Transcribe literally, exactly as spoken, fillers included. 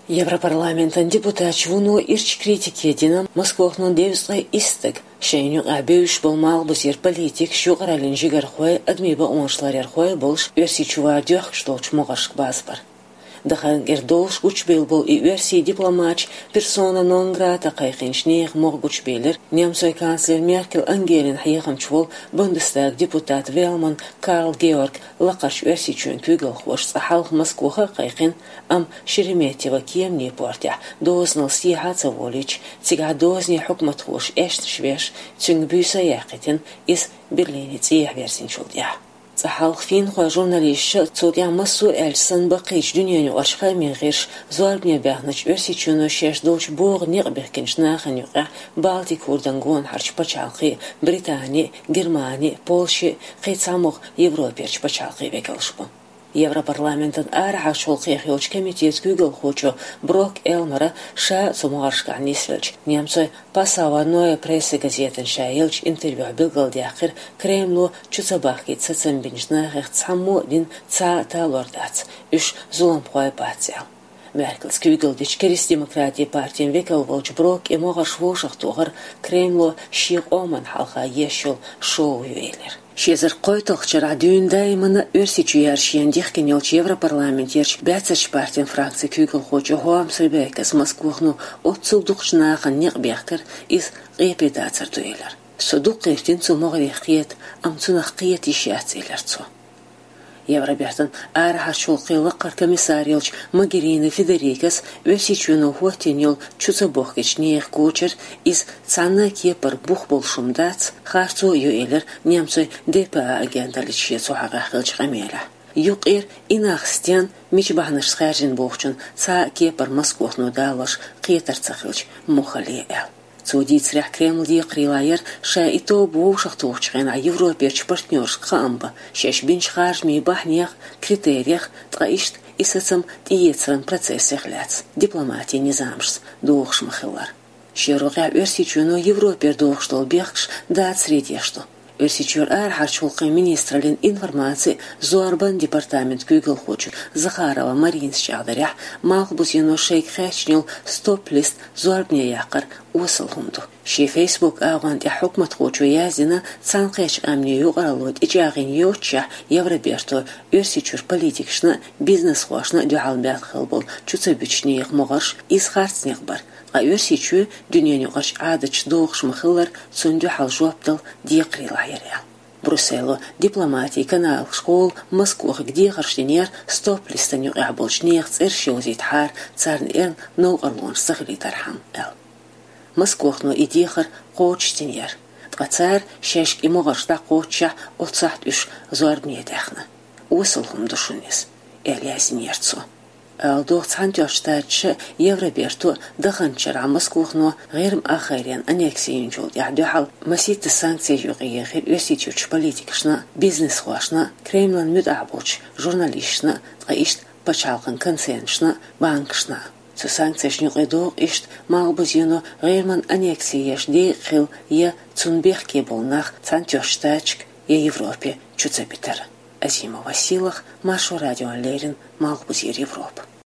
Европарламентын депутат чвуну ирч критики динам Москвахнун девсгай истек. Шейню абеуш болмал бусер политик шугаралин жигархой адмиба умашларерхой болш верси чувардюх штолч могашк базбар. Дахан гердолш гучбел был и версии дипломач персона нон грата кайхиншнех мог гучбелер немцой канцлер Меркель Ангелин хайхам чвол Бундестаг депутат Велман Карл Георг лакаш версии чун кюгел хош сахалх Москваха кайхин ам Шереметьево киемни портя дознал сихаца волич цига дозни хукмат хош эшт швеш цюнгбюса яхитин из Берлине циях версин чулдя. صحالق فين خو جورناليست صوتيا مسو السن بقيش دنيا واشخا من غيرش زوار بني بهنش ارسي چونو شش دوچ بوغ نيق بكنش ناخن يقع بالتي كوردنغون هرش بچالقي بريطاني гермاني بولشي قيتساموغ يوروبيرش بچالقي بكلشبو Европарламентын арха шолқиях ёч комитет кюгел хочо Брок Элмара ша сумаршка нисвелч немцой пасаваное прессе газетен шаилч интервью билгал диахир Кремлу чуцабахки цацамбинжна хцаму дин ца талордац үш зулам хой патсел Меркель кюгел дич керис демократия партиен векал волч Брок и могаш вошах тогар Кремлу шир оман халха ешул шоу юэлер Шезер қойтылқчыра дүйін даймыны өрсечу яршиен дихкен елч Европарламент ерч бәтсәч партиен фракция күйгіл хочу хоам сөйбәкіз Москвахну отсылдықшынағын неқ бәқкір из репетацар дуэлер. Судуқ қефтен цумоғыр еқиет, амцунақ қиет ишиацелер цу. Евробертен арха шолқилыққар комиссариялч Магерина Федерикас өрсечуну хуатен ел чуцабоқкеч нееқ кучер из цанна кепар бух болшумдац харцу юэлер немцой ДПА агенталиче сухага хылч хамела. Юқир инахстен мичбахныш схаржин бохчун ца кепар Москвахну далаш қиетар цахылч мухали эл. Цудицрях Кремл диқрилайер ша ито бушах тухчген а Европерч партнерск хамба шеш бинч харжми бахнех критериях траишт исацам тиецран процессех ляц дипломатия низамшс духшмахылар шеруга версичуну Европер духштол бехш да средешто Версичур архар чулқы министрлин информации Зуарбан департамент күйгіл хочу Захарова Маринс чағдарях мақбус ено шейк хэчнил стоп-лист Зуарбне яқыр уысыл хунду. Ши Фейсбук ағуан я хукмат хочу язина цан хэч амне юғаралуд ичағин йотча Евроберто Версичур политикшна бизнес хошна дюхалбят хылбол чуца бючнеяқ моғарш из харцнеқ бар. А версичу дюненю аш адач доғш махылар цундю халжуаптал диқрилайеря. Брюсселу дипломатии канал школ Москвах где харштенер стоп листаню аболшнех цершиозит хар царн эрн ноғарлон сахли тархам эл. Москвахну идихар қочтенер. Тқацар шешк и моғаршта қоча отсахт үш зуарбне дәхна. Усылхым душунес. Элязинерцу. Алдох цантёштач Евроберту даханчара Москвахну غير آخرين аннексиин жол яхдухал масит санкции югиехир өсичуч политикшна бизнес хошна Кремлен мюдабуч журналистшна траишт пачалкан консеншна банкшна Zu sanktischnюк эдох ишт малбузину гейрман аннексиеш ди хил я цунбехки был нах цантёштачк я Европе чуцепитер Азимова силах Машу радио Лерин Малбузир Европа.